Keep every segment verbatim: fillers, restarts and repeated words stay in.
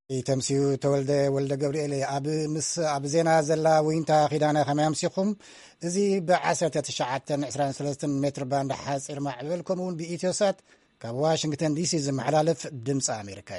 تمسيو تولد ولد جبريل أب مس أب زينا زلا وينتا خدانا خمام سيخم زي بعشرة تشعتن عشرين ثلاثة متر باند حاس إرمع بالكمون بإيتيوسات كواشنطن دي سي زم حلالف دمس أمريكاي.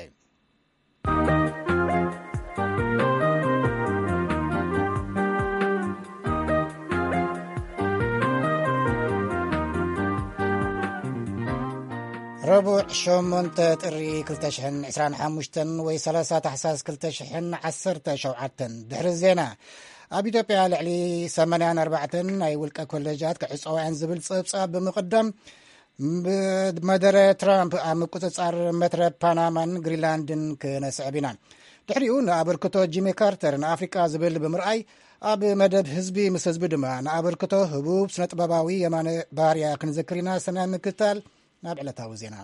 ربع شومنت تري كلتشحن عسران حموشتن وي ثلاثة حساس كلتشحن عسرت شوعتن دحر الزينة أبي توبيا لعلي ثمانية أربعتن أي ولك كولجات كعصوا عن زبل صبصاب بمقدم بمدرة ترامب أم كتصار متر بانامان غرينلاندن كنسعبنا دحريون أبركتو جيمي كارتر أفريقيا زبل بمرأي أب مدب حزبي مس حزب دما أبركتو هبوب سنة باباوي يمان باريا كنذكرنا سنة مكتال نابع لتاوزينا.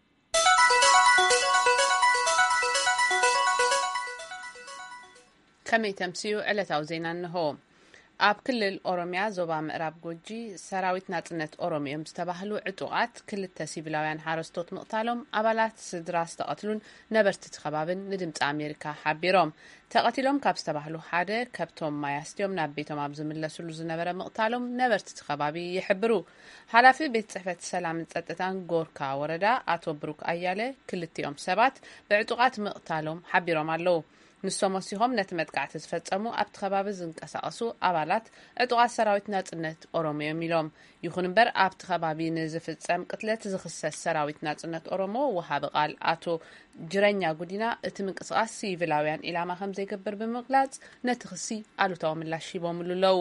كمي تمسيو على تاوزينا انه اب كل الاوروميا زوبا مقراب جوجي سراويت ناطنت اوروميا مستباهلو عطوقات كل التسيبلاوያን حارستوت مقتالهم ابالات سدراس تقتلون نبرت تخبابن ندمت امريكا حبيروم تقتلهم كاب استباهلو حاده كبتوم ماياستيوم نابيتوم ابزملسلو زنبره مقتالهم نبرت تخبابي يحبرو حلافي بيت صحفه سلام تصطتان غوركا وردا اتو بروك اياله كلتيوم سبات بعطوقات مقتالهم حبيروم الله نسومسيهم نتمتقعت تفصمو ابت خباب زنقساسو ابالات اطوا سراويت ناصنت اوروميا ميلوم يخونبر ابت خبابي نزفصم قتلت زخصص سراويت ناصنت اورومو وهاب قال اتو جرኛ ጉዲና እትምንቅስቃስ ሲቪላውያን ኢላማ ከም ዘይገብር በመግለጽ ነትخሲ አሉታው ምላሽ ይቦምሉለው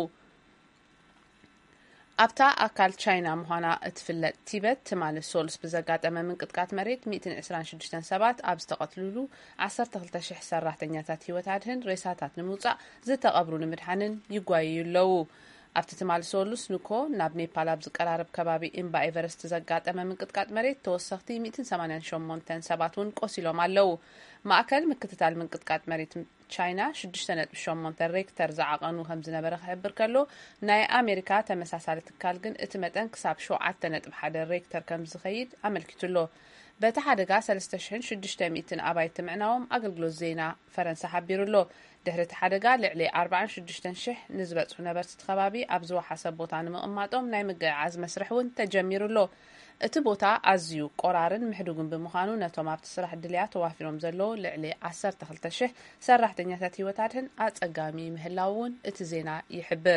አብታ አካል ቻይና መሆና እትፍለጥ ቲቤት ተማለ ሶልስ በዘጋጠመ ምንቅጥቃት መሬት مئة وعشرين وستة ሰባት አብስተቀትሉሉ عشرة ሺህ ሰራተኛታት ህይወት አድህን ሬሳታት ንምውጻ ዝተቀብሩ ንምድሓንን ይጓይዩለው አብተ ተማለ ሶልስ ንኮ ናብ ኔፓል አብዝ ቀራረብ ከባቢ ኢምባ ኤቨረስት ዘጋጠመ ምንቅጥቃት መሬት ተወሰኽቲ مئة وثمانية وثمانين ሰባቱን ቆሲሎም አለው ማዕከል ምክትታል ምንቅጥቃት መሬት ቻይና ስድስት ነጥብ ثمانية ሬክተር ዘዓቀኑ ከም ዝነበረ ክሕብር ከሎ ናይ አሜሪካ ተመሳሳሊ ትካል ግን እቲ መጠን ክሳብ سبعة ነጥብ واحد ሬክተር ከም ዝኸይድ አመልክቱሎ በተሓደጋ ثلاثة آلاف وستمئة አባይት ምዕናዎም አገልግሎት ዜና ፈረንሳ ሓቢሩሎ ድሕሪ ተሓደጋ ልዕሊ أربعة وستين ألف ንዝበጽሑ ነበርቲ ተኸባቢ ኣብ ዝወሓሰብ ቦታ ንምቕማጦም ናይ ምግዓዝ መስርሕ እውን ተጀሚሩሎ እቲ ቦታ ኣዝዩ ቆራርን ምሕዱግን ብምዃኑ ነቶም ኣብቲ ስራሕ ድልያ ተዋፊሮም ዘለዉ ልዕሊ عشرة وعشرين ألف ሰራሕተኛታት ህይወታትን ኣጸጋሚ ምህላውን እቲ ዜና ይሕብር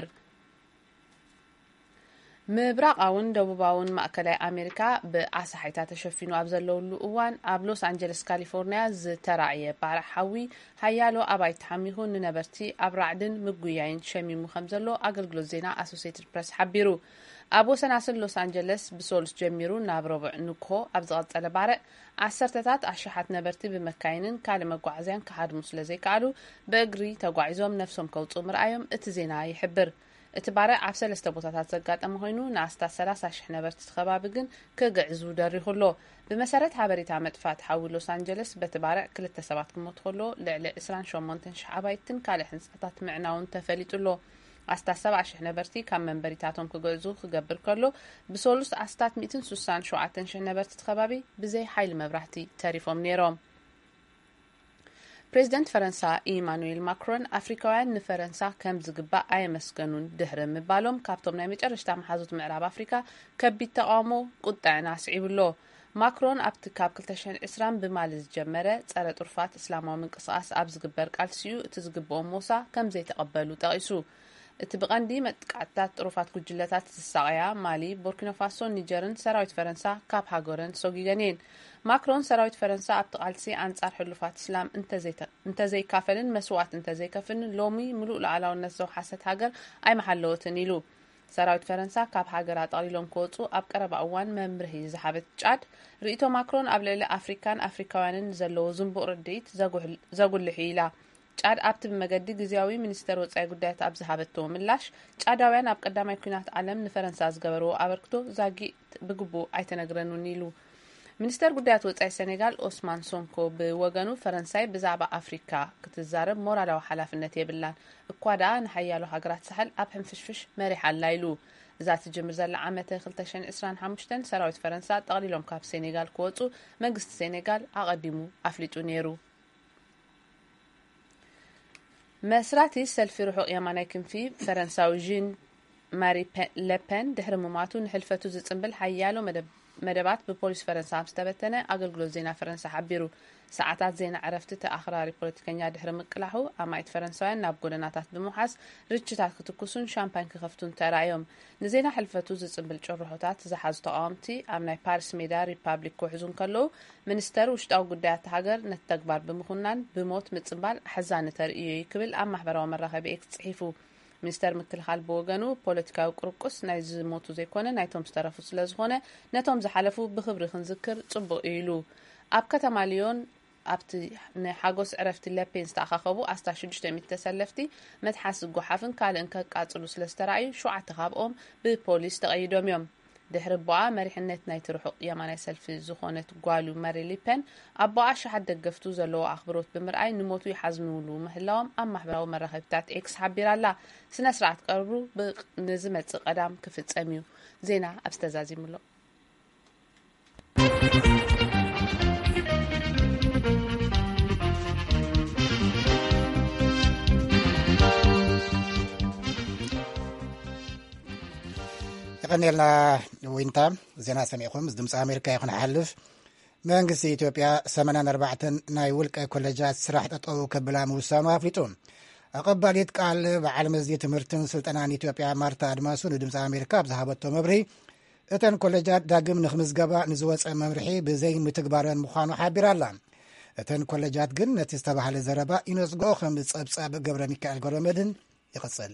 ምብራቃውን ደቡባውን ማእከላይ አሜሪካ በአሳሒታ ተሸፊኑ ኣብ ዘለውሉ እዋን ኣብ ሎስ አንጀለስ ካሊፎርኒያ ዝተራእየ ባርሓዊ ሃያሎ ኣባይት ሓሚኹ ንነበርቲ ኣብ ራዕድን ምጉያይን ሸሚሙ ከም ዘሎ አገልግሎት ዜና አሶሲኤትድ ፕሬስ ሓቢሩ ኣብ ወሰናስን ሎስ አንጀለስ ብሶልስ ጀሚሩ ናብ ረቡዕ ንኮ ኣብ ዝቐጸለ ባርዕ ዓሰርተታት ኣሽሓት ነበርቲ ብመካይንን ካልእ መጓዓዝያን ክሓድሙ ስለዘይከኣሉ በእግሪ ተጓዒዞም ነፍሶም ከውጽኡ ምርኣዮም እቲ ዜና ይሕብር እቲ ባርዕ ኣብ ሰለስተ ቦታታት ዘጋጠመ ኮይኑ ንኣስታ ሰላሳ ሺህ ነበርቲ ተኸባቢ ግን ክግዕዙ ደሪኹሎ ብመሰረት ሓበሬታ መጥፋት ሓዊ ሎስ አንጀለስ በቲ ባርዕ ክልተ ሰባት ክሞቱ ከሎ ልዕሊ عشرين وثمانية ألف ኣባይትን ካልእ ህንጻታት ምዕናውን ተፈሊጡሎ ኣስታ ሰብዓ ሺህ ነበርቲ ካብ መንበሪታቶም ክግዕዙ ክገብር ከሎ ብሶሉስ ኣስታት مئة وستة وستين ألف ነበርቲ ተኸባቢ ብዘይ ሓይሊ መብራህቲ ተሪፎም ነይሮም ፕሬዚደንት ፈረንሳ ኢማኑኤል ማክሮን አፍሪካውያን ንፈረንሳ ከም ዝግባእ ኣየመስገኑን ድሕሪ ምባሎም ካብቶም ናይ መጨረሽታ መሓዙት ምዕራብ አፍሪካ ከቢድ ተቃውሞ ቁጣዕና ስዒብሎ ማክሮን ኣብቲ ካብ ክልተ ሺህ وعشرين ብማሊ ዝጀመረ ጸረ ጡርፋት እስላማዊ ምንቅስቓስ ኣብ ዝግበር ቃልሲዩ እቲ ዝግብኦም ሞሳ ከም ዘይተቐበሉ ጠቒሱ እቲ ብቐንዲ መጥቃዕታት ጡርፋት ጉጅለታት ዝሳቀያ ማሊ ቡርኪና ፋሶ ኒጀርን ሰራዊት ፈረንሳ ካብ ሃገረን ሶጊገኔን ማክሮን ሰራዊት ፈረንሳ ኣብ ተቃልሲ አንጻር ሕሉፋት እስላም እንተዘይካፈልን መስዋዕት እንተዘይከፍልን ሎሚ ሙሉእ ላዕላውነት ዘውሓሰት ሃገር ኣይመሓለወትን ኢሉ ሰራዊት ፈረንሳ ካብ ሃገር ኣጠቕሊሎም ክወፁ ኣብ ቀረባ እዋን መምርሒ ዝሓበት ጫድ ርእቶ ማክሮን ኣብ ልዕሊ አፍሪካን አፍሪካውያንን ዘለዎ ዝንቡቕ ርድኢት ዘጉልሕ ኢላ ጫድ ኣብቲ ብመገዲ ግዚያዊ ሚኒስተር ወጻኢ ጉዳያት ኣብ ዝሃበቶ ምላሽ ጫዳውያን ኣብ ቀዳማይ ኩናት ዓለም ንፈረንሳ ዝገበርዎ ኣበርክቶ ዛጊ ብግቡእ ኣይተነግረኑን ኢሉ ሚኒስተር ጉዳያት ወጻኢ ሴኔጋል ኦስማን ሶንኮ ብወገኑ ፈረንሳይ ብዛዕባ አፍሪካ ክትዛረብ ሞራላዊ ሓላፍነት የብላን እኳዳ ንሓያሎ ሃገራት ሳሕል ኣብ ሕንፍሽፍሽ መሪሕ ኣላ ኢሉ እዛ ትጅምር ዘላ ዓመተ ክልተ ሺህ وعشرين وخمسة ሰራዊት ፈረንሳ ጠቕሊሎም ካብ ሴኔጋል ክወፁ መንግስቲ ሴኔጋል ኣቐዲሙ ኣፍሊጡ ነይሩ مسراتي سلفي رحق يماناي كنفي فرنساوي جين ماري لبن دحر مماتو نحلفتو زصنبل حيالو مدب مدبات ببوليس فرنسا مستبتنه اغلغلو زينا فرنسا حبيرو ساعات زينا عرفت تاخراري بوليتيكانيا دحر مقلاحو امايت فرنساوያን ናብ ጎደናታት ብምሓስ ርችታት ክትኩሱን ሻምፓኝ ክኸፍቱን ተራዮም ንዜና ሕልፈቱ ዝጽብል ጭርሖታት ዝሓዙ ተቃውምቲ ኣብ ናይ ፓሪስ ሜዳ ሪፓብሊክ ክሕዙን ከለው ሚኒስተር ውሽጣዊ ጉዳያት ሃገር ነተግባር ብምኹናን ብሞት ምጽባል ሓዛን ተርእዩ ይክብል ኣብ ማሕበራዊ መራኸቢ ኤክስ ጽሒፉ ሚኒስተር ምክልኻል በወገኑ ፖለቲካዊ ቁርቁስ ናይ ዝሞቱ ዘይኮነ ናይቶም ዝተረፉ ስለዝኾነ ነቶም ዝሓለፉ ብኽብሪ ክንዝክር ጽቡቕ ኢሉ ኣብ ከተማ ሊዮን ኣብቲ ንሓጎስ ዕረፍቲ ለፔን ዝተኣኻኸቡ ኣስታ ሽዱሽተ ሚእቲ ተሰለፍቲ መትሓስ ጎሓፍን ካልእን ከቃጽሉ ስለዝተረኣዩ ሸውዓተ ካብኦም ብፖሊስ ተቐይዶም እዮም ድሕሪ ቦኣ መሪሕነት ናይ ትርሑቕ የማናይ ሰልፊ ዝኾነት ጓሉ ማሪ ሊፔን ኣብ ቦኣ ሸሓት ደገፍቱ ዘለዎ ኣኽብሮት ብምርኣይ ንሞቱ ይሓዝኑሉ ምህላዎም ኣብ ማሕበራዊ መራኸቢታት ኤክስ ሓቢራላ ስነ ስርዓት ቀርቡ ንዝመጽእ ቀዳም ክፍጸም እዩ ዜና ኣብ ዝተዛዚሙሎ ቀነልና ወይንታ ዜና ሰሚዕኩም ድምፂ ኣሜሪካ ይኹን ሓልፍ መንግስቲ ኢትዮጵያ ሰማንያ ኣርባዕተ ናይ ውልቀ ኮሌጃት ስራሕ ጠጠው ከብላ ምውሳኑ ኣፍሊጡ ኣቀባሊት ቃል በዓል መዚ ትምህርትን ስልጠናን ኢትዮጵያ ማርታ ኣድማሱ ንድምፂ ኣሜሪካ ብዝሃበቶ መብርሂ እተን ኮሌጃት ዳግም ንክምዝገባ ንዝወፀ መምርሒ ብዘይ ምትግባረን ምዃኑ ሓቢራ ኣላ እተን ኮሌጃት ግን ነቲ ዝተባሃለ ዘረባ ይነጽግኦ ከም ጸብጻብ ገብረ ሚካኤል ገብረመድህን ይቕጽል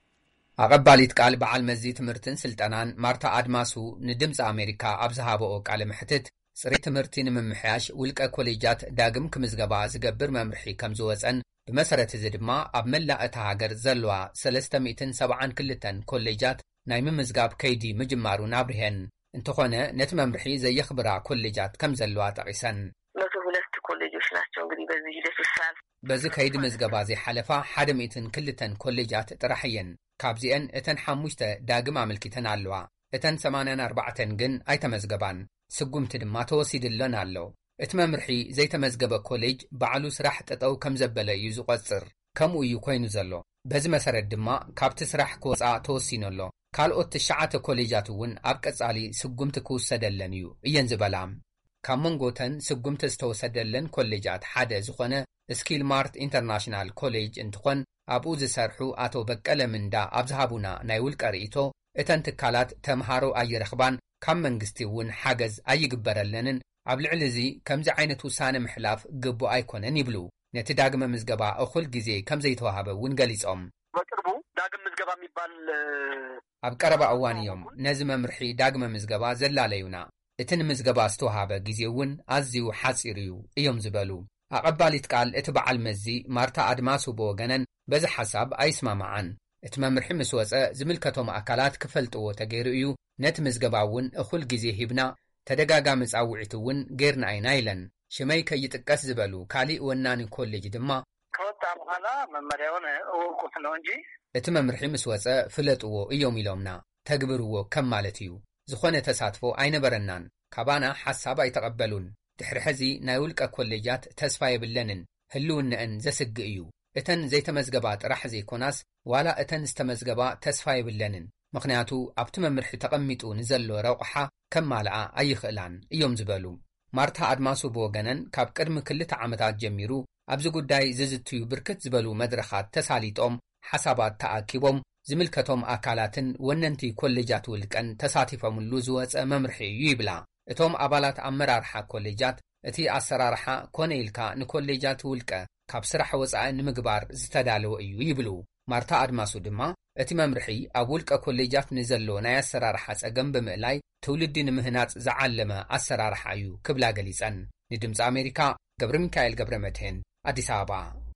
ኣቀባሊት ቃል በዓል መዚ ትምህርትን ስልጠናን ማርታ ኣድማሱ ንድምፂ ኣሜሪካ ኣብ ዝሃበኦ ቃለ ምሕትት ጽሬት ትምህርቲ ንምምሕያሽ ውልቀ ኮሌጃት ዳግም ክምዝገባ ዝገብር መምርሒ ከም ዝወፀን ብመሰረት እዚ ድማ ኣብ መላእ እታ ሃገር ዘለዋ ሰለስተ ሚእትን ሰብዓን ክልተን ኮሌጃት ናይ ምምዝጋብ ከይዲ ምጅማሩ ናብርሄን እንተኾነ ነቲ መምርሒ ዘየኽብራ ኮሌጃት ከም ዘለዋ ጠቒሰን መቶ ሁለት ኮሌጆች ናቸው እንግዲህ በዚህ ሂደት ይሳል በዚ ከይዲ ምዝገባ ዘይሓለፋ ሓደ ሚእትን ክልተን ኮሌጃት ጥራሕ እየን ካብዚአን እተን ሓሙሽተ ዳግም ኣመልኪተን ኣለዋ እተን ሰማንያ ኣርባዕተ ግን ኣይተመዝገባን ስጉምቲ ድማ ተወሲድለን ኣሎ እቲ መምርሒ ዘይተመዝገበ ኮሌጅ ባዕሉ ስራሕ ጠጠው ከም ዘበለ እዩ ዝቆጽር ከምኡ እዩ ኮይኑ ዘሎ በዚ መሰረት ድማ ካብቲ ስራሕ ክወፃእ ተወሲኑሎ ካልኦት ትሽዓተ ኮሌጃት እውን ኣብ ቀጻሊ ስጉምቲ ክውሰደለን እዩ እየን ዝበላ ካብ መንጎተን ስጉምቲ ዝተወሰደለን ኮሌጃት ሓደ ዝኾነ ስኪል ማርት ኢንተርናሽናል ኮሌጅ እንትኾን ኣብኡ ዝሰርሑ ኣቶ በቀለ ምንዳ ኣብ ዝሃቡና ናይ ውልቀ ርእቶ እተን ትካላት ተምሃሮ ኣይረኽባን ካብ መንግስቲ እውን ሓገዝ ኣይግበረለንን ኣብ ልዕሊ እዚ ከምዚ ዓይነት ውሳነ ምሕላፍ ግቡእ ኣይኮነን ይብሉ ነቲ ዳግመ ምዝገባ እኹል ግዜ ከም ዘይተዋሃበ እውን ገሊጾም በቅርቡ ዳግም ምዝገባ የሚባል ኣብ ቀረባ እዋን እዮም ነዚ መምርሒ ዳግመ ምዝገባ ዘላለዩና እቲ ንምዝገባ ዝተዋሃበ ግዜ እውን ኣዝዩ ሓፂር እዩ እዮም ዝበሉ ኣቀባሊት ቃል እቲ በዓል መዚ ማርታ ኣድማሱ ብወገነን በዚ ሓሳብ ኣይስማማዓን እቲ መምርሒ ምስ ወፀ ዝምልከቶም ኣካላት ክፈልጥዎ ተገይሩ እዩ ነቲ ምዝገባ እውን እኹል ግዜ ሂብና ተደጋጋሚ ጻውዒት እውን ጌርና ኢና ኢለን ሽመይ ከይጥቀስ ዝበሉ ካሊእ ወናኒ ኮሌጅ ድማ ከወጣ በኋላ መመሪያውን እወቁት ነው እንጂ እቲ መምርሒ ምስ ወፀ ፍለጥዎ እዮም ኢሎምና ተግብርዎ ከም ማለት እዩ ዝኾነ ተሳትፎ ኣይነበረናን ካባና ሓሳብ ኣይተቐበሉን ድሕሪ ሕዚ ናይ ውልቀ ኮሌጃት ተስፋ የብለንን ህልውነአን ዘስግእ እዩ እተን ዘይተመዝገባ ጥራሕ ዘይኮናስ ዋላ እተን ዝተመዝገባ ተስፋ የብለንን ምኽንያቱ ኣብቲ መምርሒ ተቐሚጡ ንዘሎ ረቑሓ ከም ማልኣ ኣይኽእላን እዮም ዝበሉ ማርታ ኣድማሱ ብወገነን ካብ ቅድሚ ክልተ ዓመታት ጀሚሩ ኣብዚ ጉዳይ ዝዝትዩ ብርክት ዝበሉ መድረኻት ተሳሊጦም ሓሳባት ተኣኪቦም ዝምልከቶም ኣካላትን ወነንቲ ኮሌጃት ውልቀን ተሳቲፎምሉ ዝወፀ መምርሒ እዩ ይብላ እቶም ኣባላት ኣመራርሓ ኮሌጃት እቲ ኣሰራርሓ ኮነ ኢልካ ንኮሌጃት ውልቀ ካብ ስራሕ ወፃኢ ንምግባር ዝተዳለወ እዩ ይብሉ ማርታ ኣድማሱ ድማ እቲ መምርሒ ኣብ ውልቀ ኮሌጃት ንዘሎ ናይ ኣሰራርሓ ጸገም ብምእላይ ትውልዲ ንምህናጽ ዝዓለመ ኣሰራርሓ እዩ ክብላ ገሊጸን ንድምፂ ኣሜሪካ ገብረ ሚካኤል ገብረ መድህን ኣዲስ ኣበባ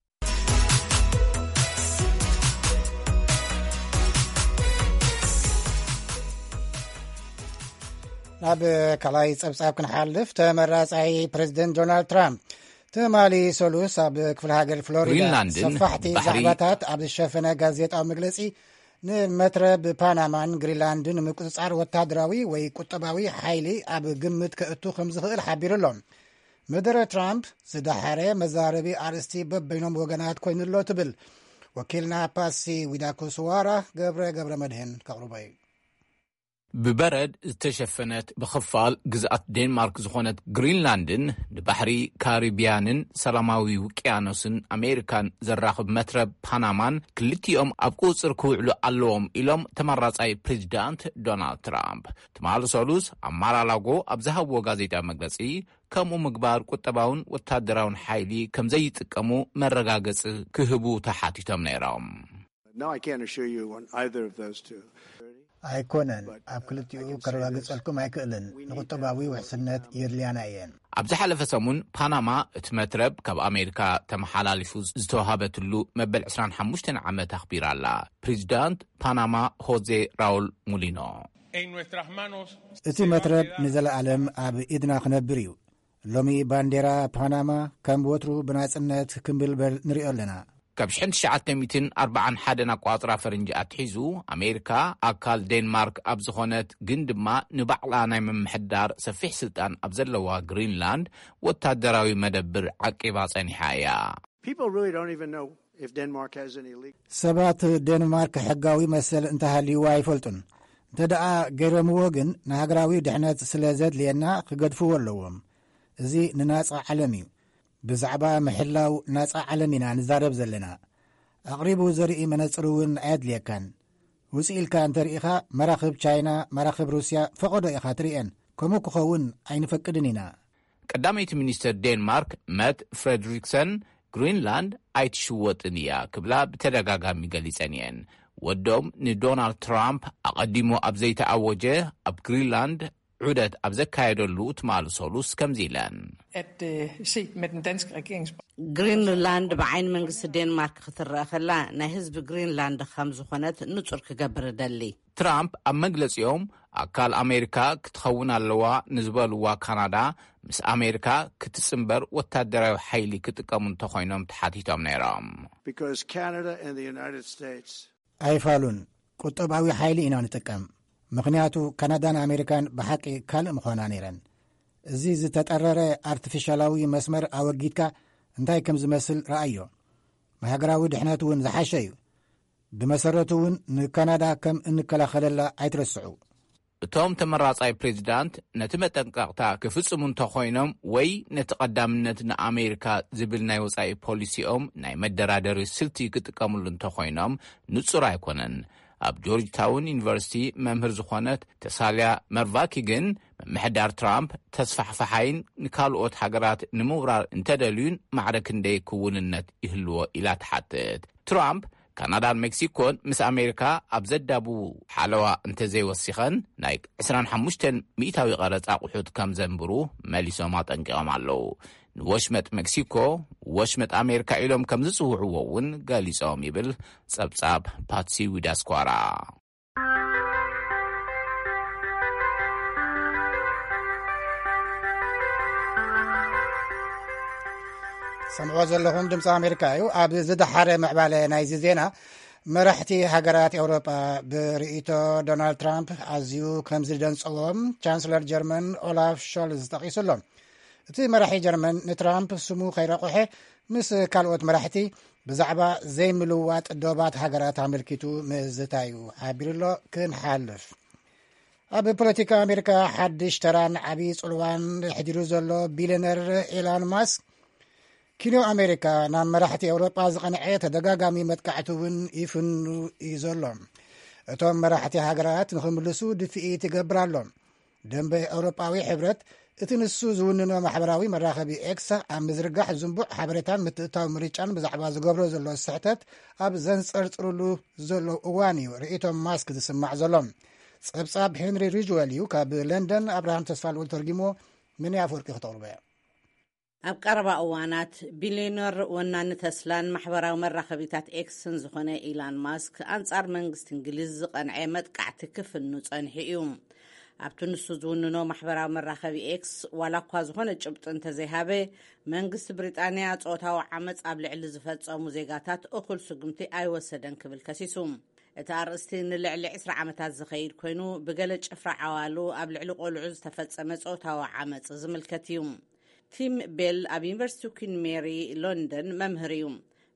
ናብ ካልኣይ ጸብጻብ ክንሓልፍ ተመራጻይ ፕሬዚደንት ዶናልድ ትራምፕ ትማሊ ሶሉስ ኣብ ክፍለ ሃገር ፍሎሪዳ ሰፋሕቲ ዛዕባታት ኣብ ዝሸፈነ ጋዜጣዊ መግለጺ ንመትረብ ፓናማን ግሪንላንድን ምቁፅጻር ወታደራዊ ወይ ቁጠባዊ ሓይሊ ኣብ ግምት ከእቱ ከም ዝኽእል ሓቢሩሎም መደረ ትራምፕ ዝዳሓረ መዛረቢ ኣርእስቲ በበይኖም ወገናት ኮይኑሎ ትብል ወኪልና ፓሲ ዊዳኩስዋራ ገብረ ገብረ መድህን ከቕርበዩ ብበረድ ዝተሸፈነት ብኽፋል ግዝኣት ዴንማርክ ዝኾነት ግሪንላንድን ንባሕሪ ካሪቢያንን ሰላማዊ ውቅያኖስን ኣሜሪካን ዘራኽብ መትረብ ፓናማን ክልቲኦም ኣብ ቁፅር ክውዕሉ ኣለዎም ኢሎም ተመራጻይ ፕሬዚዳንት ዶናልድ ትራምፕ ትማል ሰሉስ ኣብ ማራላጎ ኣብ ዝሃብዎ ጋዜጣ መግለጺ ከምኡ ምግባር ቁጠባውን ወታደራውን ሓይሊ ከም ዘይጥቀሙ መረጋገፂ ክህቡ ተሓቲቶም ነይሮም ኣይኮነን ኣብ ክልቲኡ ከረጋግጸልኩም ኣይክእልን ንቁጠባዊ ውሕስነት የድልያና እየን ኣብ ዝሓለፈ ሰሙን ፓናማ እቲ መትረብ ካብ ኣሜሪካ ተመሓላሊፉ ዝተዋሃበትሉ መበል عشرين وخمسة ዓመት ኣኽቢራ ኣላ ፕሬዚዳንት ፓናማ ሆዜ ራውል ሙሊኖ እቲ መትረብ ንዘለዓለም ኣብ ኢድና ክነብር እዩ ሎሚ ባንዴራ ፓናማ ከም ወትሩ ብናጽነት ክንብልበል ንሪኦ ኣለና ካብ شحن شعاتميتين أربعة حدنا قاطرة فرنجي أتحيزو أمريكا أكال دنمارك أبزخونت جندما نبعلانا من محدار سفيح سلطان أبزلوا غرينلاند وتادراوي مدبر عقبات نهاية. People really don't even know if Denmark has any legal. سبات دنمارك حقاوي مسل انتهى لواي فلتن. تدعى غيرم وغن نهاجراوي دحنات سلازات لينا قدفو ولوم. زي نناس عالمي. بزعبا محلاو ناس عالمينا نزارب زلنا أقربوا زرئي منصرون عاد ليكان وسئل كان تريخا مراخب تشاينا مراخب روسيا فقد إخا تريئن كمو كخون عين فكدنينا قداميت مينيستر دنمارك مات فريدريكسن غرينلاند ايت شوتنيا كبلا بتدغاغا ميغاليصانيان ودوم ني دونالد ترامب اقدمو ابزيت اوجه اب غرينلاند عدت ابزكايدلو تمال سولوس كمزيلان at se med den danske regerings Greenland بعين منجس دنمارك خطر خلا نهزب Greenland خمس خنات نصر كجبر دلي ترامب أم مجلس يوم أكال أمريكا كتخون اللواء نزبة لواء كندا مس أمريكا كتسمبر وتدرى حيلي كتكمن تخينهم تحديثهم نيرام because Canada and the United States أي فالون كتباوي حيلي إنا نتكم مغنياتو كندا أمريكان بحقي كال مخونا نيران زي زتتقرر ارتفيشالاوي مسمر أوجيتك انتاي كم زمثل رأيه ما هجراوي دحناتون زحاشيو بمسرتون نكندا كم انكلا خللا ايترسعو توم تمرصاي بريزيدنت نتمتنققتا كفصمون تخوينم وي نتقدمنت نامريكا زبل ناي وصاي بوليسيوم ناي مدرادر سلتي كتقاملن تخوينم نصر ايكونن اب جورج تاون يونيفرسيتي ممهر زخونت تساليا مرفاكيغن محدار ترامب تسفح فحين نكالوت حقرات نمورار انتدلون معرك ندي كوننت يهلو الى تحتت ترامب كندا مكسيكو مس امريكا ابزدابو حلوا انت زي وسخن نايك عشرين وخمسة مئتاوي قرص اقحوت كم زنبرو ماليسوما طنقام علو وشمت مكسيكو وشمت امريكا إلهم كم زصوعوون غاليصوم يبل صبصاب باتسي ويداسكوارا سمعوا زلهم دمص أمريكا يو أب زدحر معبالة نايزي زينا مرحتي هاجرات أوروبا برئيتو دونالد ترامب أزيو كم زلدن صلوم چانسلر جرمن أولاف شولز تقيسلهم تي مرحي جرمن نترامب سمو خير قحي مس كالوت مرحتي بزعبا زي ملوات دوبات هاجرات أمريكتو مزتايو عبيرلو كن حالف أب بوليتيكا أمريكا حدش تران عبي صلوان حديرو زلو بيلينر إيلان ماسك كينو أمريكا نام مرحتي أوروبا زغنعية تدقاقامي متكعتون يفنو يزولهم اتوم مرحتي هاجرات نخملسو دفئي تقبرالهم دنبي أوروباوي حبرت اتنسو زوننو محبراوي مراخبي إكسا عم مزرقاح زنبوع حبرتان متقطاو مريجان بزعبا زقبرو زلو السحتت أب زنسر ترولو زلو أوانيو رئيتهم ماسك تسمع زلهم صبصاب هنري ريجواليو كاب لندن أبراهام تسفال والترجمو من يافوركي خطور بيا ኣብ ቀረባ እዋናት ቢሊዮነር ወናኒ ተስላን ማሕበራዊ መራኸቢታት ኤክስን ዝኾነ ኢላን ማስክ ኣንጻር መንግስቲ እንግሊዝ ዝቐንዐ መጥቃዕቲ ክፍኑ ጸንሒ እዩ ኣብቲ ንሱ ዝውንኖ ማሕበራዊ መራኸቢ ኤክስ ዋላ እኳ ዝኾነ ጭብጢ እንተዘይሃበ መንግስቲ ብሪጣንያ ጾታዊ ዓመፅ ኣብ ልዕሊ ዝፈጸሙ ዜጋታት እኹል ስጉምቲ ኣይወሰደን ክብል ከሲሱ እቲ ኣርእስቲ ንልዕሊ عشرة ዓመታት ዝኸይድ ኮይኑ ብገለ ጭፍራ ዓዋሉ ኣብ ልዕሊ ቆልዑ ዝተፈጸመ ጾታዊ ዓመፅ ዝምልከት እዩ ቲም ቤል ኣብ ዩኒቨርሲቲ ኩዊን ሜሪ ሎንደን መምህር እዩ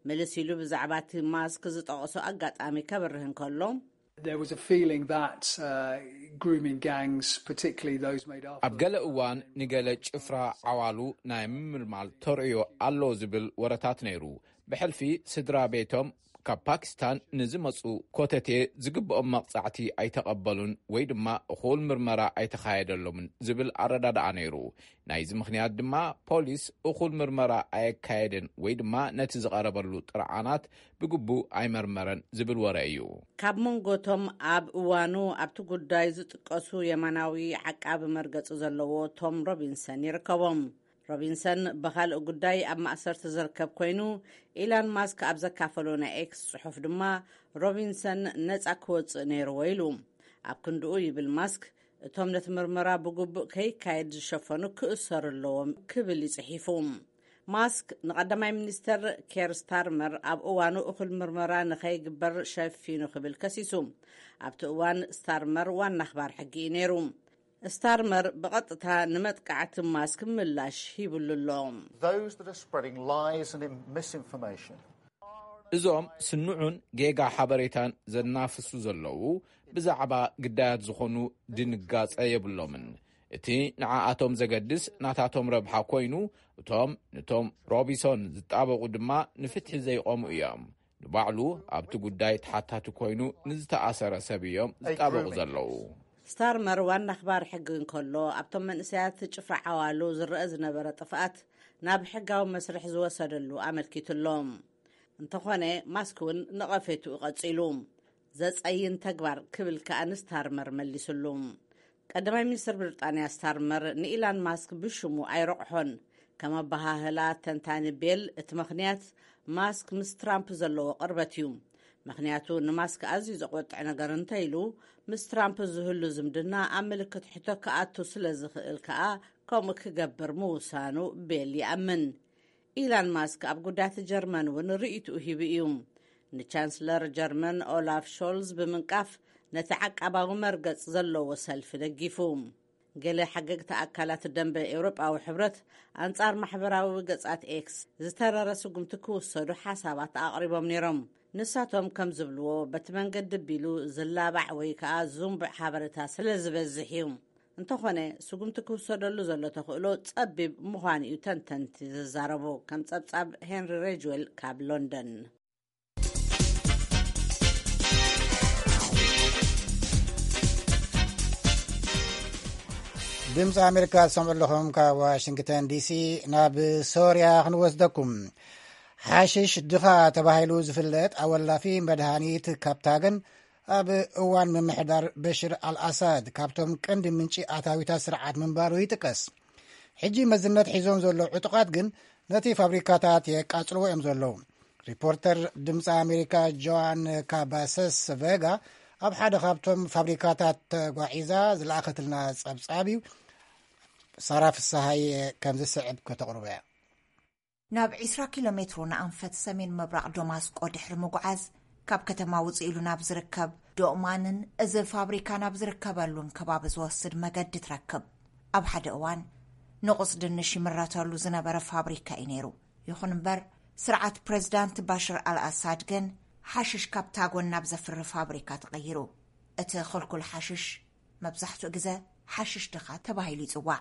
መለሲሉ ብዛዕባ እቲ ማስክ ዝጠቕሶ ኣጋጣሚ ከበርህን ከሎ There was a feeling that uh, grooming gangs, particularly those made up. ኣብ ገለ እዋን ንገለ ጭፍራ ዓዋሉ ናይ ምምልማል ተርእዮ ኣሎ ዝብል ወረታት ነይሩ። ብሕልፊ ስድራ ቤቶም ካብ ፓኪስታን ንዝመፁ ኮተቴ ዝግብኦም መቕጻዕቲ ኣይተቐበሉን ወይ ድማ እኹል ምርመራ ኣይተኻየደሎምን ዝብል ኣረዳድኣ ነይሩ። ናይዚ ምኽንያት ድማ ፖሊስ እኹል ምርመራ ኣየካየደን ወይ ድማ ነቲ ዝቐረበሉ ጥርዓናት ብግቡእ ኣይመርመረን ዝብል ወረ እዩ። ካብ መንጎቶም ኣብ እዋኑ ኣብቲ ጉዳይ ዝጥቀሱ የማናዊ ዓቃቢ መርገፂ ዘለዎ ቶም ሮቢንሰን ይርከቦም። ሮቢንሰን በኻልእ ጉዳይ ኣብ ማእሰርቲ ዝርከብ ኮይኑ ኢላን ማስክ ኣብ ዘካፈሎ ናይ ኤክስ ጽሑፍ ድማ ሮቢንሰን ነፃ ክወፅእ ነይሩ ኢሉ ኣብ ክንድኡ ይብል ማስክ እቶም ነቲ ምርመራ ብግቡእ ከይካየድ ዝሸፈኑ ክእሰሩ ኣለዎም ክብል ይጽሒፉ። ማስክ ንቐዳማይ ሚኒስተር ኬር ስታርመር ኣብ እዋኑ እኹል ምርመራ ንኸይግበር ሸፊኑ ክብል ከሲሱ። ኣብቲ እዋን ስታርመር ዋና ኣኽባር ሕጊ ነይሩ። ስታርመር በቀጥታ ንመጥቃዕቲ ማስክ ምላሽ ይብሉሎም። እዞም ስኑዑን ጌጋ ሓበሬታን ዘናፍሱ ዘለዉ ብዛዕባ ግዳያት ዝኾኑ ድንጋጸ የብሎምን። እቲ ንዓኣቶም ዘገድስ ናታቶም ረብሓ ኮይኑ እቶም ነቶም ሮቢንሰን ዝጣበቑ ድማ ንፍትሒ ዘይቆሙ እዮም። ንባዕሉ ኣብቲ ጉዳይ ተሓታቲ ኮይኑ ንዝተኣሰረ ሰብ እዮም ዝጣበቑ ዘለዉ። ስታርመር ዋና ኣኽባር ሕጊ እንከሎ ኣብቶም መንእሰያት ጭፍራ ዓዋሉ ዝረአ ዝነበረ ጥፍኣት ናብ ሕጋዊ መስርሕ ዝወሰደሉ ኣመልኪቱሎም። እንተኾነ ማስክ እውን ንቐፌቱ ይቐፂሉ ዘፀይን ተግባር ክብል ከዓ ንስታርመር መሊሱሉ። ቀዳማይ ሚኒስትር ብሪጣንያ ስታርመር ንኢላን ማስክ ብሽሙ ኣይረቕሖን። ከም ኣባሃህላ ተንታኒ ቤል እቲ ምኽንያት ማስክ ምስ ትራምፕ ዘለዎ ቅርበት እዩ። ምክንያቱ ንማስክ ኣዝዩ ዘቆጥዕ ነገር እንተይሉ ምስ ትራምፕ ዝህሉ ዝምድና ኣብ ምልክት ሕቶ ከኣቱ ስለ ዝኽእል ከዓ ከምኡ ክገብር ምውሳኑ ቤል ይኣምን። ኢላን ማስክ ኣብ ጉዳያት ጀርመን እውን ርእይቱ ሂቡ እዩ። ንቻንስለር ጀርመን ኦላፍ ሾልዝ ብምንቃፍ ነቲ ዓቃባዊ መርገጽ ዘለዎ ሰልፊ ደጊፉ። ገለ ሓገግቲ ኣካላት ደንበ ኤውሮጳዊ ሕብረት ኣንጻር ማሕበራዊ ገጻት ኤክስ ዝተረረሱ ጉምቲ ክውሰዱ ሓሳባት ኣቕሪቦም ነይሮም። ንሳቶም ከም ዝብልዎ በቲ መንገዲ ቢሉ ዝላባዕ ወይ ከዓ ዙምቡዕ ሓበሬታ ስለ ዝበዝሕ እዩ። እንተኾነ ስጉምቲ ክውሰደሉ ዘሎ ተኽእሎ ጸቢብ ምዃኑ እዩ ተንተንቲ ዝዛረቡ። ከም ጸብጻብ ሄንሪ ሬጅዌል ካብ ሎንደን። ድምፂ ኣሜሪካ ዝሰምዑ ኣለኹም ካብ ዋሽንግተን ዲሲ። ናብ ሶርያ ክንወስደኩም። ሓሽሽ ድኻ ተባሂሉ ዝፍለጥ ኣወላፊ መድሃኒት ካብታገን ኣብ እዋን ምምሕዳር በሽር አልኣሳድ ካብቶም ቀንዲ ምንጪ ኣታዊታት ስርዓት ምንባሩ ይጥቀስ። ሕጂ መዝነት ሒዞም ዘለዉ ዕጡቃት ግን ነቲ ፋብሪካታት የቃጽልዎ እዮም ዘለዉ። ሪፖርተር ድምፂ ኣሜሪካ ጆዋን ካባሰስ ቬጋ ኣብ ሓደ ካብቶም ፋብሪካታት ተጓዒዛ ዝለኣኸትልና ጸብጻብ እዩ። ሳራ ፍሳሃይ ከም ዝስዕብ ከተቕርበ እያ። ናብ ዒስራ ኪሎ ሜትሮ ንኣንፈት ሰሜን ምብራቕ ዶማስቆ ድሕሪ ምጉዓዝ ካብ ከተማ ውፅእ ኢሉ ናብ ዝርከብ ዶእማንን እዚ ፋብሪካ ናብ ዝርከበሉን ከባቢ ዝወስድ መገዲ ትረክብ። ኣብ ሓደ እዋን ንቑስ ድንሽ ይምረተሉ ዝነበረ ፋብሪካ እዩ ነይሩ። ይኹን እምበር ስርዓት ፕሬዚዳንት ባሽር አልኣሳድ ግን ሓሽሽ ካብ ታጎን ናብ ዘፍሪ ፋብሪካ ተቐይሩ። እቲ ኽልኩል ሓሽሽ መብዛሕትኡ ግዜ ሓሽሽ ድኻ ተባሂሉ ይጽዋዕ።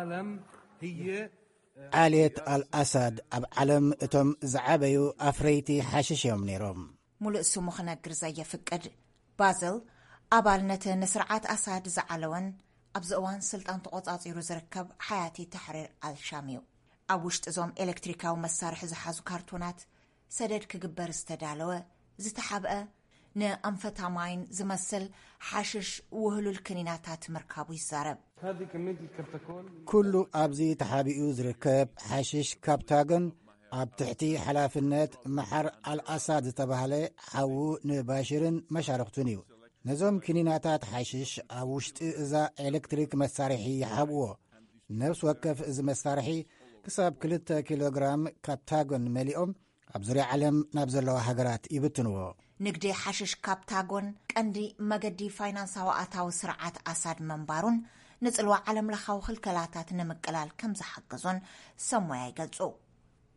ዓልየት አልኣሳድ ኣብ ዓለም እቶም ዝዓበዩ ኣፍረይቲ ሓሽሽ እዮም ነይሮም። ሙሉእ ስሙ ክነግር ዘየፍቅድ ባዘል ኣባል ነቲ ንስርዓት ኣሳድ ዝዓለወን ኣብዚ እዋን ስልጣን ተቖጻጺሩ ዝርከብ ሓያቲ ተሕሪር ኣልሻም እዩ። ኣብ ውሽጢ እዞም ኤሌክትሪካዊ መሳርሒ ዝሓዙ ካርቶናት ሰደድ ክግበር ዝተዳለወ ዝተሓብአ ንኣንፈታማይን ዝመስል ሓሽሽ ውህሉል ክኒናታት ምርካቡ ይዛረብ። ኩሉ ኣብዚ ተሓቢኡ ዝርከብ ሓሽሽ ካብታገን ኣብ ትሕቲ ሓላፍነት መሓር አልኣሳድ ዝተባህለ ሓዉ ንባሽርን መሻርክቱን እዩ። ነዞም ክኒናታት ሓሽሽ ኣብ ውሽጢ እዛ ኤሌክትሪክ መሳርሒ ይሓብዎ። ነብሲ ወከፍ እዚ መሳርሒ ክሳብ ክልተ ኪሎግራም ካብታጎን መሊኦም ኣብ ዙርያ ዓለም ናብ ዘለዋ ሃገራት ይብትንዎ። ንግዲ ሓሽሽ ካብታጎን ቀንዲ መገዲ ፋይናንሳዊ ኣታዊ ስርዓት ኣሳድ መንባሩን ንጽልዋ ዓለም ለኻዊ ክልከላታት ንምቅላል ከም ዝሓገዞን ሰሞያ ይገልጹ።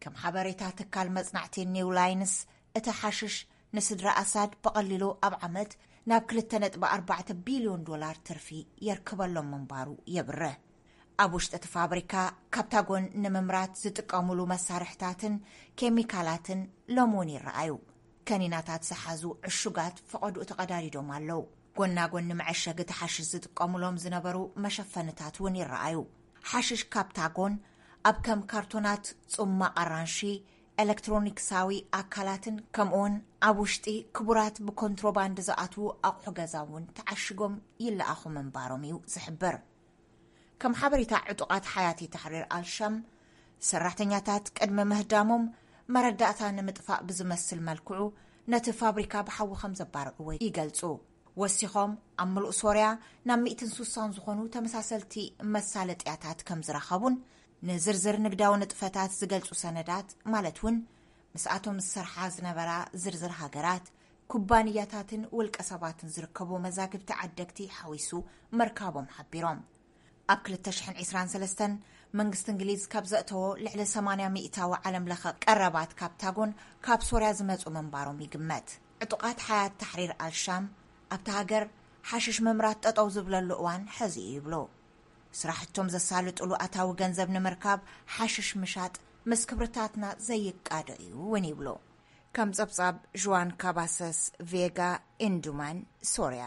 ከም ሓበሬታ ትካል መጽናዕቲ ኒው ላይንስ እቲ ሓሽሽ ንስድራ ኣሳድ በቐሊሉ ኣብ ዓመት ናብ ክልተ ነጥቢ ኣርባዕተ ቢልዮን ዶላር ትርፊ የርክበሎም መንባሩ የብርህ። ኣብ ውሽጢ እቲ ፋብሪካ ካብታጎን ንምምራት ዝጥቀሙሉ መሳርሕታትን ኬሚካላትን ሎሙን ይረኣዩ። ከኒናታት ዝሓዙ ዕሹጋት ፈቐዱ ተቐዳዲዶም ኣለው። ጎናጎን ንምዕሸግ እቲ ሓሽሽ ዝጥቀሙሎም ዝነበሩ መሸፈንታት እውን ይረኣዩ። ሓሽሽ ካብታጎን ኣብ ከም ካርቶናት ጽማቕ ኣራንሺ ኤሌክትሮኒክሳዊ ኣካላትን ከምኡውን ኣብ ውሽጢ ክቡራት ብኮንትሮባንድ ዝኣትዉ ኣቑሑ ገዛ እውን ተዓሽጎም ይለኣኹ መንባሮም እዩ ዝሕብር። ከም ሓበሬታ ዕጡቓት ሓያቲ ተሕሪር ኣልሻም ሰራሕተኛታት ቅድሚ ምህዳሞም መረዳእታ ንምጥፋእ ብዝመስል መልክዑ ነቲ ፋብሪካ ብሓዊ ከም ዘባርዕዎ ይገልጹ። ወሲኾም ኣብ ምሉእ ሶርያ ናብ ሚእቲ ስሳን ዝኾኑ ተመሳሰልቲ መሳለጥያታት ከም ዝረኸቡን ንዝርዝር ንግዳዊ ንጥፈታት ዝገልጹ ሰነዳት ማለት እውን ምስኣቶም ዝሰርሓ ዝነበራ ዝርዝር ሃገራት ኩባንያታትን ውልቀ ሰባትን ዝርከቡ መዛግብቲ ዓደግቲ ሓዊሱ መርካቦም ሓቢሮም። ኣብ ክልተ ሽሕን ዒስራን ሰለስተን መንግስቲ እንግሊዝ ካብ ዘእተዎ ልዕሊ ሰማንያ ሚእታዊ ዓለም ለኸ ቀረባት ካብታጎን ካብ ሶርያ ዝመፁ መንባሮም ይግመት። ዕጡቓት ሓያት ተሕሪር ኣልሻም ኣብቲ ሃገር ሓሽሽ መምራት ጠጠው ዝብለሉ እዋን ሕዚ ይብሎ። ስራሕቶም ዘሳልጥሉ ኣታዊ ገንዘብ ንምርካብ ሓሽሽ ምሻጥ ምስ ክብርታትና ዘይቃደ እዩ እውን ይብሎ። ከም ጸብጻብ ዥዋን ካባሰስ ቬጋ ኢንዱማን ሶርያ።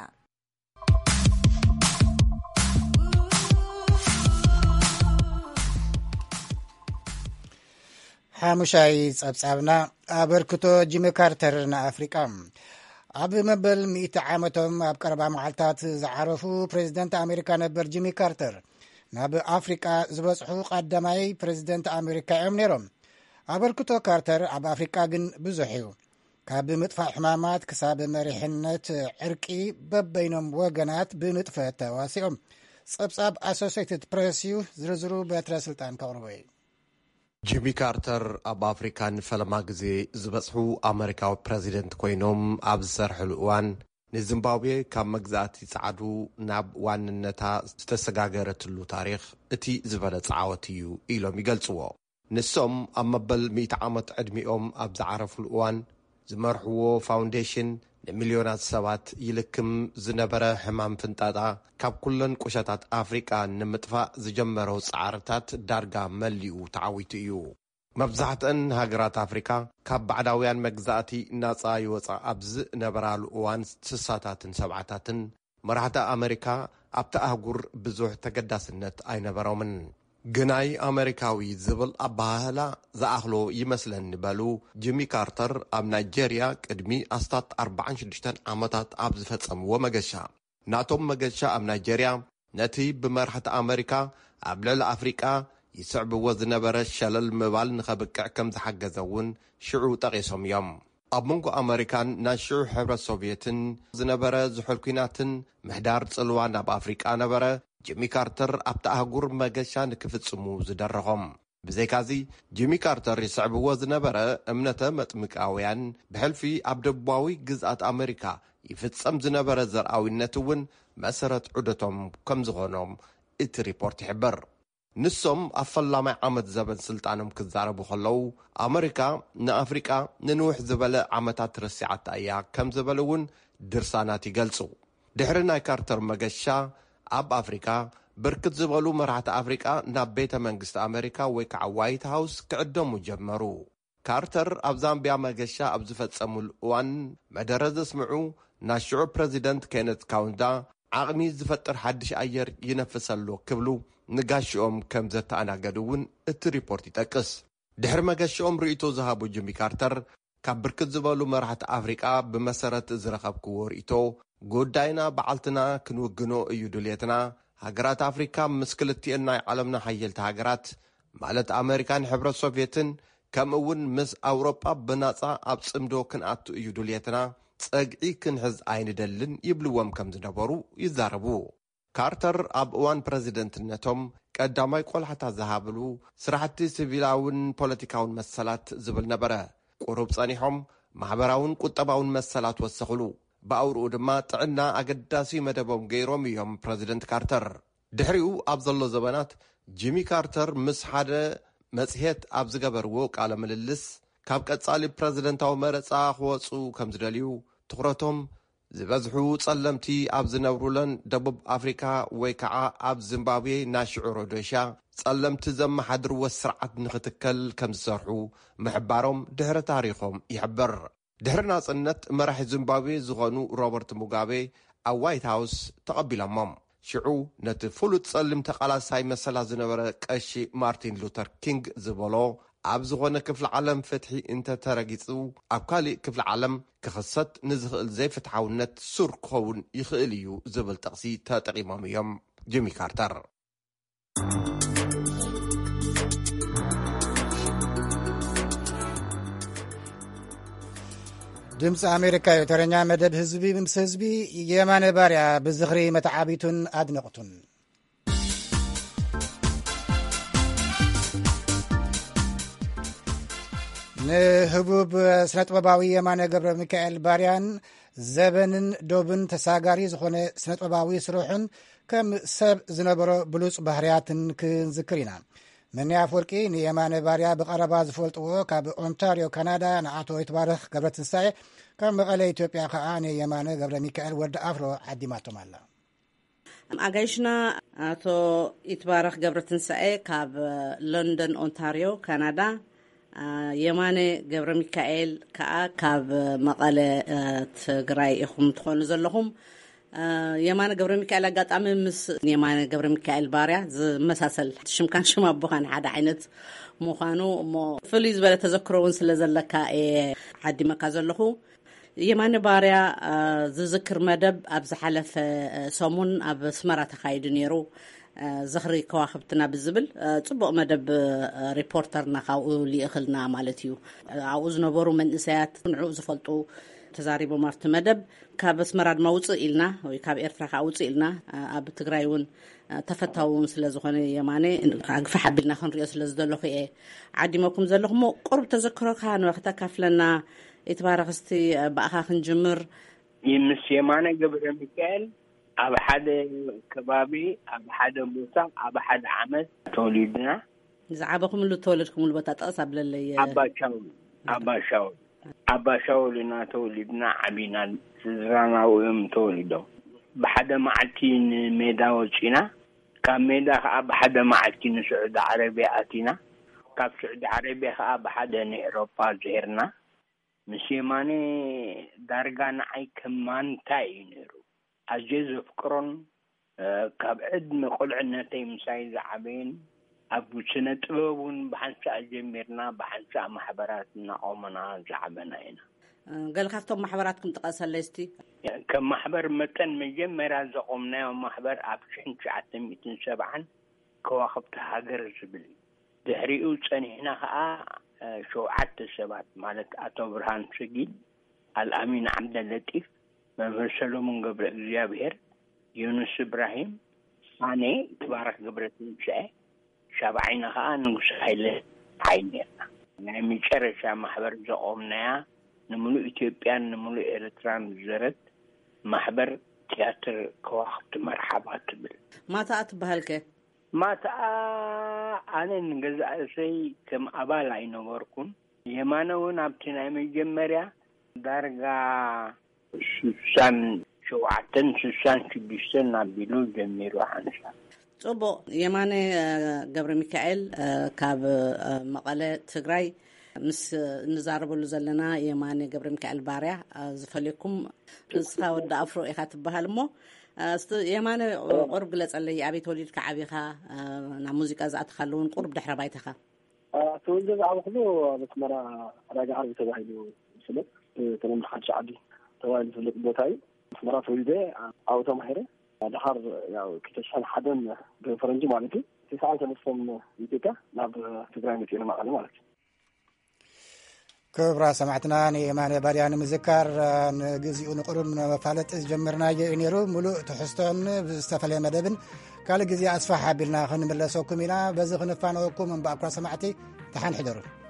ሓሙሻይ ጸብጻብና ኣበርክቶ ጂሚ ካርተር ንኣፍሪቃ። ኣብ መበል ሚእቲ ዓመቶም ኣብ ቀረባ መዓልታት ዝዓረፉ ፕሬዚደንት ኣሜሪካ ነበር ጂሚ ካርተር ናብ ኣፍሪቃ ዝበጽሑ ቀዳማይ ፕሬዚደንት ኣሜሪካ እዮም ነይሮም። ኣበርክቶ ካርተር ኣብ ኣፍሪቃ ግን ብዙሕ እዩ። ካብ ምጥፋእ ሕማማት ክሳብ መሪሕነት ዕርቂ በበይኖም ወገናት ብምጥፈት ተዋሲኦም። ጸብጻብ ኣሶሲየትድ ፕሬስ እዩ። ዝርዝሩ በትረ ስልጣን ከቕርቦ እዩ። ጂሚ ካርተር ኣብ ኣፍሪካ ንፈለማ ግዜ ዝበጽሑ ኣሜሪካዊ ፕሬዚደንት ኮይኖም ኣብ ዝሰርሕሉ እዋን ንዚምባብዌ ካብ መግዛእቲ ጸዓዱ ናብ ዋንነታ ዝተሰጋገረትሉ ታሪኽ እቲ ዝበለጸ ዓወት እዩ ኢሎም ይገልጽዎ። ንሶም ኣብ መበል ሚእቲ ዓመት ዕድሚኦም ኣብ ዝዓረፍሉ እዋን ዝመርሕዎ ፋውንዴሽን ንሚልዮናት ሰባት ይልክም ዝነበረ ሕማም ፍንጣጣ ካብ ኩለን ቁሸታት ኣፍሪቃ ንምጥፋእ ዝጀመሮ ጻዕርታት ዳርጋ መሊኡ ተዓዊቱ እዩ። መብዛሕትአን ሃገራት ኣፍሪካ ካብ ባዕዳውያን መግዛእቲ ናጻ ይወፃ ኣብ ዝነበራሉ እዋን ስሳታትን ሰብዓታትን መራሕቲ ኣሜሪካ ኣብቲ ኣህጉር ብዙሕ ተገዳስነት ኣይነበሮምን። ግናይ ኣሜሪካዊ ዝብል ኣባህላ ዝኣኽሎ ይመስለን በሉ ጂሚ ካርተር ኣብ ናይጄርያ ቅድሚ ኣስታት ኣርባዓን ሽዱሽተን ዓመታት ኣብ ዝፈጸምዎ መገሻ ናቶም መገሻ ኣብ ናይጄርያ ነቲ ብመራሕቲ ኣሜሪካ ኣብ ልዕሊ ኣፍሪቃ ይስዕብዎ ዝነበረ ሸለል ምባል ንኸብቅዕ ከም ዝሓገዘ እውን ሽዑ ጠቒሶም እዮም። ኣብ መንጎ ኣሜሪካን ናይ ሽዑ ሕብረት ሶቪየትን ዝነበረ ዝሑል ኩናትን ምሕዳር ጽልዋ ናብ ኣፍሪቃ ነበረ ጂሚ ካርተር ኣብቲ ኣህጉር መገሻ ንክፍጽሙ ዝደረኾም። ብዘይካዚ ጂሚ ካርተር ይስዕብዎ ዝነበረ እምነተ መጥምቃውያን ብሕልፊ ኣብ ደቡባዊ ግዝኣት ኣሜሪካ ይፍጸም ዝነበረ ዘርኣዊነት እውን መሰረት ዑደቶም ከም ዝኾኖም እቲ ሪፖርት ይሕብር። ንሶም ኣብ ፈላማይ ዓመት ዘበን ስልጣኖም ክዛረቡ ከለዉ ኣሜሪካ ንኣፍሪቃ ንንውሕ ዝበለ ዓመታት ረሲዓታ እያ ከም ዝበለ እውን ድርሳናት ይገልጹ። ድሕሪ ናይ ካርተር መገሻ ኣብ ኣፍሪካ ብርክት ዝበሉ መራሕቲ ኣፍሪቃ ናብ ቤተ መንግስቲ ኣሜሪካ ወይ ከዓ ዋይት ሃውስ ክዕደሙ ጀመሩ። ካርተር ኣብ ዛምቢያ መገሻ ኣብ ዝፈጸሙሉ እዋን መደረ ዘስምዑ ናይ ሽዑ ፕሬዚደንት ኬነት ካውንዳ ዓቕሚ ዝፈጥር ሓድሽ ኣየር ይነፍሰሎ ክብሉ ንጋሽኦም ከም ዘተኣናገዱ እውን እቲ ሪፖርት ይጠቅስ። ድሕሪ መገሽኦም ርእቶ ዝሃቡ ጂሚ ካርተር ካብ ብርክት ዝበሉ መራሕቲ ኣፍሪቃ ብመሰረት ዝረኸብክዎ ርእቶ ጉዳይና በዓልትና ክንውግኖ እዩ ድልየትና ሃገራት ኣፍሪካ ምስ ክልቲአን ናይ ዓለምና ሓየልቲ ሃገራት ማለት ኣሜሪካን ሕብረት ሶቪየትን ከምኡ እውን ምስ ኣውሮጳ ብናጻ ኣብ ጽምዶ ክንኣቱ እዩ ድልየትና ጸግዒ ክንሕዝ ኣይንደልን ይብልዎም ከም ዝነበሩ ይዛረቡ። ካርተር ኣብ እዋን ፕሬዚደንትነቶም ቀዳማይ ቆልሓታ ዝሃብሉ ስራሕቲ ሲቪላውን ፖለቲካውን መሰላት ዝብል ነበረ። ቁሩብ ጸኒሖም ማሕበራውን ቁጠባውን መሰላት ወሰኽሉ። ብኣውርኡ ድማ ጥዕና ኣገዳሲ መደቦም ገይሮም እዮም ፕሬዚደንት ካርተር። ድሕሪኡ ኣብ ዘሎ ዘበናት ጂሚ ካርተር ምስ ሓደ መጽሔት ኣብ ዝገበርዎ ቃለ ምልልስ ካብ ቀጻሊ ፕረዚደንታዊ መረጻ ክወፁ ከም ዝደልዩ ትኩረቶም ዝበዝሑ ጸለምቲ ኣብ ዝነብሩለን ደቡብ ኣፍሪካ ወይ ከዓ ኣብ ዚምባብዌ ናሽዑ ሮዶሻ ጸለምቲ ዘመሓድርዎ ስርዓት ንኽትከል ከም ዝሰርሑ ምሕባሮም ድሕሪ ታሪኾም ይሕብር። ድሕሪ ናጽነት መራሒ ዚምባብዌ ዝኾኑ ሮበርት ሙጋቤ ኣብ ዋይት ሃውስ ተቐቢሎሞም ሽዑ ነቲ ፍሉጥ ጸሊም ተቓላሳይ መሰላ ዝነበረ ቀሺ ማርቲን ሉተር ኪንግ ዝበሎ ኣብ ዝኾነ ክፍሊ ዓለም ፍትሒ እንተተረጊጹ ኣብ ካሊእ ክፍሊ ዓለም ክኽሰት ንዝኽእል ዘይፍትሓውነት ሱር ክኸውን ይኽእል እዩ ዝብል ጠቕሲ ተጠቒሞም እዮም። ጂሚ ካርተር ድምፂ ኣሜሪካ እዩ። ተረኛ መደብ ህዝቢ ምስ ህዝቢ የማነ ባርያ ብዝኽሪ መተዓቢቱን ኣድነቕቱን ንህቡብ ስነ ጥበባዊ የማነ ገብረ ሚካኤል ባርያን ዘበንን ዶብን ተሳጋሪ ዝኾነ ስነ ጥበባዊ ስሩሑን ከም ሰብ ዝነበሮ ብሉፅ ባህርያትን ክንዝክር ኢና። መን ኣፈወርቂ ንየማነ ባርያ ብቐረባ ዝፈልጥዎ ካብ ኦንታሪዮ ካናዳ ንኣቶ ይትባረኽ ገብረ ትንሳኤ ካብ መቐለ ኢትዮጵያ ከዓ ንየማነ ገብረ ሚካኤል ወዲ ኣፍሮ ዓዲማቶም ኣላ። ኣጋይሽና ኣቶ ይትባረኽ ገብረ ትንሳኤ ካብ ሎንዶን ኦንታሪዮ ካናዳ፣ የማነ ገብረ ሚካኤል ከዓ ካብ መቐለ ትግራይ ኢኹም ትኾኑ ዘለኹም። የማነ ገብረ ሚካኤል ኣጋጣሚ ምስ የማነ ገብረ ሚካኤል ባርያ ዝመሳሰል ሽምካን ሽም ኣቦኻን ሓደ ዓይነት ምዃኑ እሞ ፍሉይ ዝበለ ተዘክሮ እውን ስለ ዘለካ ዓዲመካ ዘለኹ። የማነ ባርያ ዝዝክር መደብ ኣብ ዝሓለፈ ሰሙን ኣብ ስመራ ተኻይዱ ነይሩ። ዝኽሪ ከዋኽብትና ብዝብል ጽቡቕ መደብ ሪፖርተርና ካብኡ ሊእኽልና ማለት እዩ። ኣብኡ ዝነበሩ መንእሰያት ንዕኡ ዝፈልጡ ተዛሪቦም ኣብቲ መደብ ካብ ኣስመራ ድማ ውፅእ ኢልና ወይ ካብ ኤርትራ ከዓ ውፅእ ኢልና ኣብ ትግራይ እውን ተፈታዊ እውን ስለ ዝኾነ የማነ ኣግፋ ሓቢልና ክንሪኦ ስለ ዝደለኹ እየ ዓዲመኩም ዘለኹሞ ቁርብ ተዘክሮካ ንክተካፍለና ይትባረኽ። እስቲ ብኣኻ ክንጅምር። ምስ የማነ ገብረ ሚካኤል ኣብ ሓደ ከባቢ ኣብ ሓደ ቦታ ኣብ ሓደ ዓመት ተወሊድና። ዝዓበኹምሉ ተወለድኩምሉ ቦታ ጠቕስ ኣብለለየ ኣባሻውል ኣባሻውል ኣባሻውል ኢና ተወሊድና ዓቢና ስድራናውዮም ተወሊዶም ብሓደ መዓልቲ ንሜዳ ወፂና ካብ ሜዳ ከዓ ብሓደ መዓልቲ ንስዑዲ ዓረቢያ ኣቲና ካብ ስዑዲ ዓረቢያ ከዓ ብሓደ ንኤሮፓ ዝሄርና። ምስ የማነ ዳርጋ ንዓይ ከማንታይ እዩ ነይሩ ኣዝየ ዘፍቅሮን ካብ ዕድሚ ቁልዕነተይ ምሳይ ዝዓበየን ኣብ ስነ ጥበብ እውን ብሓንሳእ ጀሚርና ብሓንሳእ ማሕበራት እናቆመና ዝዓበና ኢና። ገለ ካብቶም ማሕበራትኩም ጥቀሰለይ እስቲ። ከም ማሕበር መጠን መጀመርያ ዘቆምናዮ ማሕበር ኣብ ሽሕን ትሽዓተ ሚእትን ሰብዓን ከዋኽብቲ ሃገር ዝብል ድሕሪኡ ፀኒሕና ከዓ ሸውዓተ ሰባት ማለት ኣቶ ብርሃን ሰጊድ፣ ኣልኣሚን ዓብደለጢፍ፣ መምህር ሰሎሞን ገብረ እግዚአብሔር፣ ዩኑስ እብራሂም፣ ኣነ ይትባረኽ ገብረ ትንሳኤ፣ ሻብዓይና ከዓ ንጉስ ሃይለ ዓይኔርና ናይ መጨረሻ ማሕበር ዘቆምናያ ንምሉእ ኢትዮጵያን ንምሉእ ኤርትራን ዝዘረት ማሕበር ቲያትር ከዋኽብቲ መርሓባ ትብል። ማታኣ ትበሃልከ? ማታኣ ኣነ ንገዛእሰይ ከም ኣባል ኣይነበርኩን። የማነ እውን ኣብቲ ናይ መጀመርያ ዳርጋ ስሳን ሸውዓተን ስሳን ሽዱሽተን ኣቢሉ ጀሚሩ ሓንሳ። ጽቡቕ። የማነ ገብረ ሚካኤል ካብ መቐለ ትግራይ ምስ እንዛረበሉ ዘለና የማነ ገብረ ሚካኤል ባርያ ዝፈልየኩም ንስኻ ወዲ ኣፍሮ ኢኻ ትበሃል እሞ የማነ ቁርብ ግለጸለይ ኣበይ ተወሊድካ ዓቢኻ ናብ ሙዚቃ ዝኣትኻሉ እውን ቁርብ ድሕረ ባይተኻ? ተወልደ ዝዓበኽሉ ኣብ ኣስመራ ራጋ ዓርቢ ተባሂሉ ይፍለጥ ተለምዶ ሓድሽ ዓዲ ተባሂሉ ዝፍለጥ ቦታ እዩ። ኣስመራ ተወልደ ኣብኡ ተማሂረ ድሓር ያው ክልተ ሽሕን ሓደን ብፈረንጂ ማለት እዩ ትስዓን ሰለስተን ኢትዮጵያ ናብ ትግራይ መፂና መቐለ ማለት እዩ። ክብራ ሰማዕትና ንየማነ ባርያ ንምዝካር ንግዚኡ ንቁሩብ መፋለጢ ዝጀመርናዮ እዩ ነይሩ። ሙሉእ ትሕዝቶን ብዝተፈለየ መደብን ካልእ ግዜ ኣስፋሕ ኣቢልና ክንምለሰኩም ኢና። በዚ ክንፋነወኩም እምበኣኳ ሰማዕቲ ተሓንሕደሩ።